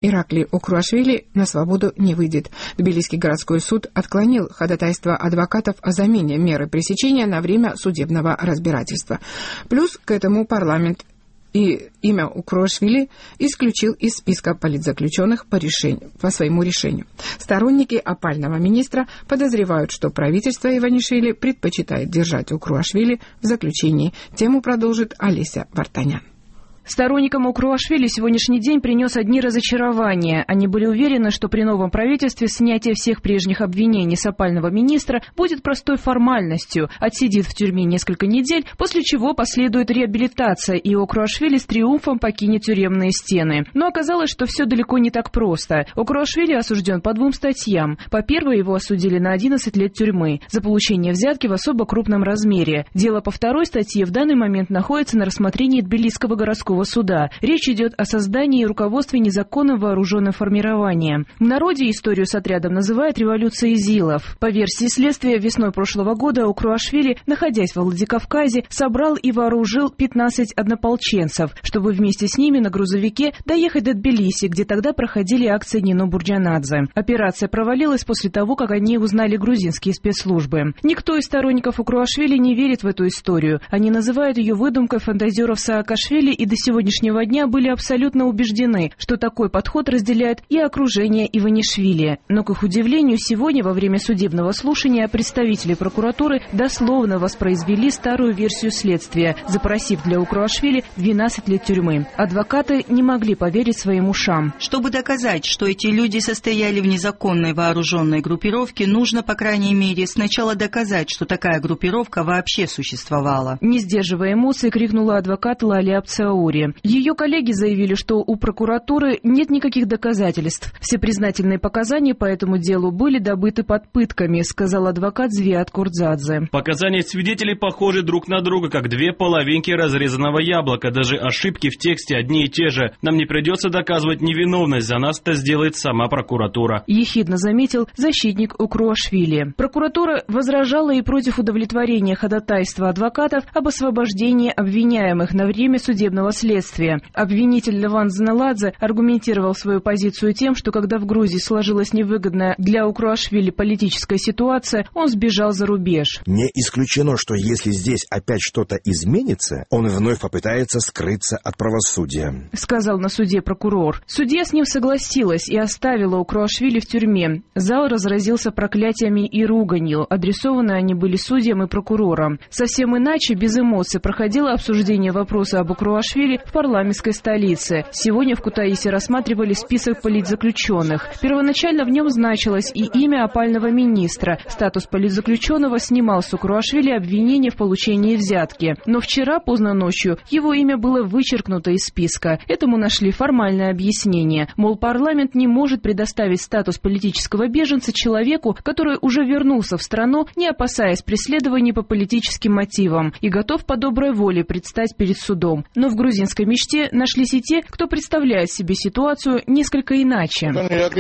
Ираклий Укруашвили на свободу не выйдет. Тбилисский городской суд отклонил ходатайство адвокатов о замене меры пресечения на время судебного разбирательства. Плюс к этому парламент и имя Укруашвили исключил из списка политзаключенных по своему решению. Сторонники опального министра подозревают, что правительство Иванишвили предпочитает держать Укруашвили в заключении. Тему продолжит Олеся Вартанян. Сторонникам Укруашвили сегодняшний день принес одни разочарования. Они были уверены, что при новом правительстве снятие всех прежних обвинений с опального министра будет простой формальностью. Отсидит в тюрьме несколько недель, после чего последует реабилитация, и Укруашвили с триумфом покинет тюремные стены. Но оказалось, что все далеко не так просто. Укруашвили осужден по 2 статьям. По первой его осудили на 11 лет тюрьмы за получение взятки в особо крупном размере. Дело по 2 статье в данный момент находится на рассмотрении Тбилисского городского суда. Речь идет о создании и руководстве незаконным вооруженным формированием. В народе историю с отрядом называют революцией Зилов. По версии следствия, весной прошлого года Укруашвили, находясь во Владикавказе, собрал и вооружил 15 однополченцев, чтобы вместе с ними на грузовике доехать до Тбилиси, где тогда проходили акции Нино Бурджанадзе. Операция провалилась после того, как они узнали грузинские спецслужбы. Никто из сторонников Укруашвили не верит в эту историю. Они называют ее выдумкой фантазеров Саакашвили и до сегодняшнего дня были абсолютно убеждены, что такой подход разделяет и окружение Иванишвили. Но, к их удивлению, сегодня во время судебного слушания представители прокуратуры дословно воспроизвели старую версию следствия, запросив для Укруашвили 12 лет тюрьмы. Адвокаты не могли поверить своим ушам. Чтобы доказать, что эти люди состояли в незаконной вооруженной группировке, нужно, по крайней мере, сначала доказать, что такая группировка вообще существовала. Не сдерживая эмоций, крикнула адвокат Лали Абцаури. Ее коллеги заявили, что у прокуратуры нет никаких доказательств. Все признательные показания по этому делу были добыты под пытками, сказал адвокат Звиат Курдзадзе. Показания свидетелей похожи друг на друга, как 2 половинки разрезанного яблока. Даже ошибки в тексте одни и те же. Нам не придется доказывать невиновность, за нас это сделает сама прокуратура. Ехидно заметил защитник Укруашвили. Прокуратура возражала и против удовлетворения ходатайства адвокатов об освобождении обвиняемых на время судебного следствия. Обвинитель Леван Заналадзе аргументировал свою позицию тем, что когда в Грузии сложилась невыгодная для Укруашвили политическая ситуация, он сбежал за рубеж. Не исключено, что если здесь опять что-то изменится, он вновь попытается скрыться от правосудия, сказал на суде прокурор. Судья с ним согласилась и оставила Укруашвили в тюрьме. Зал разразился проклятиями и руганью. Адресованы они были судьям и прокурорам. Совсем иначе, без эмоций, проходило обсуждение вопроса об Укруашвили в парламентской столице. Сегодня в Кутаиси рассматривали список политзаключенных. Первоначально в нем значилось и имя опального министра. Статус политзаключенного снимал с Укруашвили обвинение в получении взятки. Но вчера, поздно ночью, его имя было вычеркнуто из списка. Этому нашли формальное объяснение. Мол, парламент не может предоставить статус политического беженца человеку, который уже вернулся в страну, не опасаясь преследований по политическим мотивам, и готов по доброй воле предстать перед судом. Но в грузинской мечте нашлись и те, кто представляет себе ситуацию несколько иначе.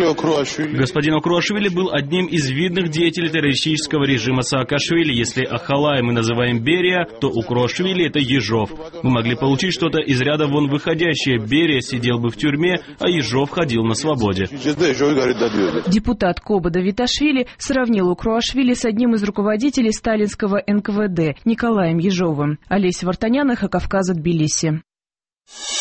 Господин Укруашвили был одним из видных деятелей террористического режима Саакашвили. Если Ахалай мы называем Берия, то Укруашвили — это Ежов. Мы могли получить что-то из ряда вон выходящее. Берия сидел бы в тюрьме, а Ежов ходил на свободе. Депутат Коба Давиташвили сравнил Укруашвили с одним из руководителей сталинского НКВД Николаем Ежовым. Олеся Вартанян, Эхо Кавказа, Тбилиси.